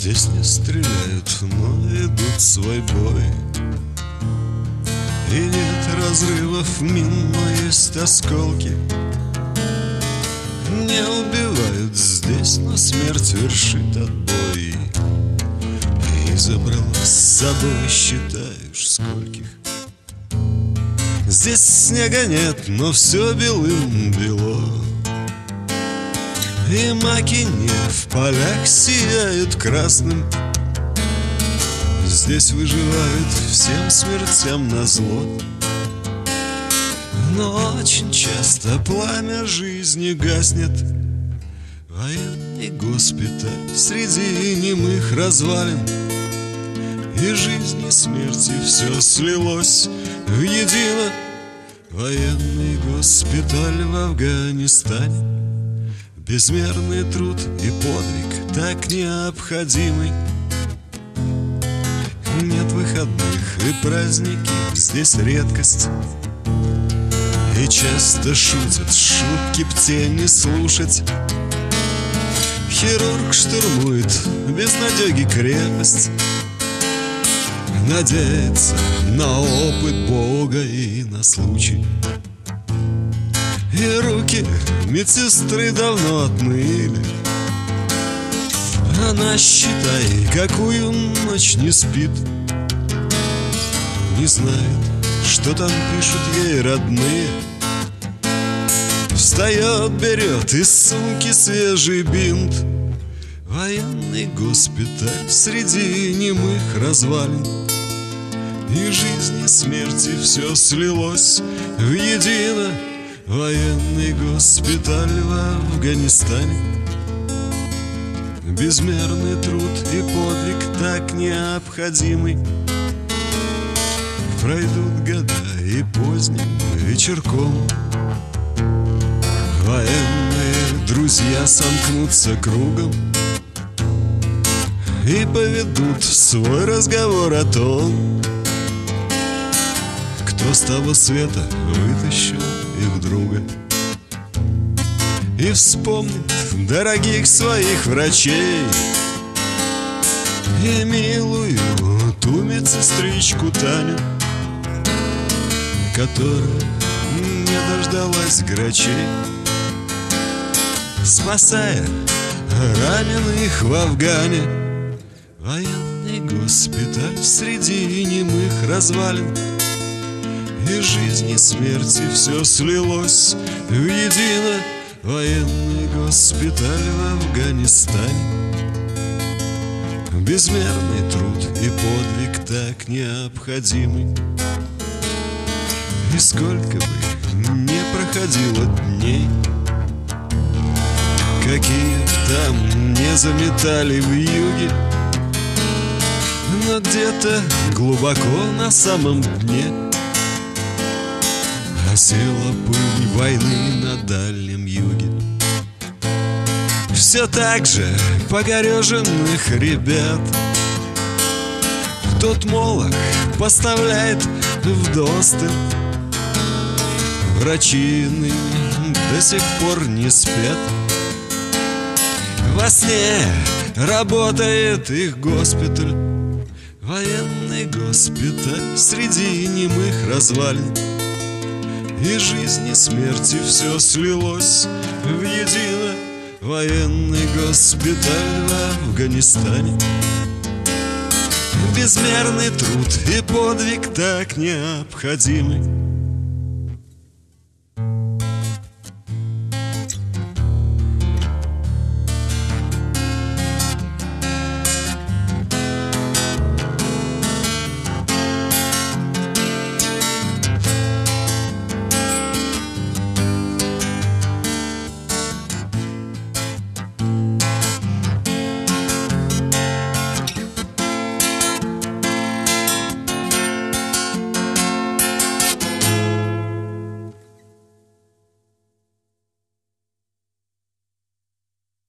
Здесь не стреляют, но ведут свой бой. И нет разрывов мин, но есть осколки. Не убивают здесь, но смерть вершит отбой. И забрала с собой, считаешь, скольких. Здесь снега нет, но все белым-бело. И маки не в полях сияют красным. Здесь выживают всем смертям назло. Но очень часто пламя жизни гаснет. Военный госпиталь среди немых развалин. И жизнь и смерть, и все слилось воедино. Военный госпиталь в Афганистане. Безмерный труд и подвиг так необходимый. Нет выходных и праздники, здесь редкость. И часто шутят, шутки б не слушать. Хирург штурмует безнадеги крепость. Надеется на опыт Бога и на случай. И руки медсестры давно отныли. Она, считай, какую ночь не спит. Не знает, что там пишут ей родные. Встает, берет из сумки свежий бинт. Военный госпиталь среди немых развалин. И жизнь и смерть, и все слилось воедино. Военный госпиталь в Афганистане. Безмерный труд и подвиг так необходимый. Пройдут года и поздним вечерком. Военные друзья сомкнутся кругом и поведут свой разговор о том, кто с того света вытащил их друга. И вспомнит дорогих своих врачей и милую ту медсестричку Таню, которая не дождалась грачей, спасая раненых в Афгане. Военный госпиталь среди немых развалин. И жизнь и смерть, и все слилось воедино. Военный госпиталь в Афганистане. Безмерный труд и подвиг так необходимый. И сколько бы не проходило дней, какие б там не заметали в юге, но где-то глубоко на самом дне осела пыль войны на Дальнем Юге. Все так же покореженных ребят тот молох поставляет вдосталь. Врачи до сих пор не спят. Во сне работает их госпиталь. Военный госпиталь среди немых развалин. И жизнь и смерть, и все слилось воедино. Военный госпиталь в Афганистане. Безмерный труд и подвиг так необходимый.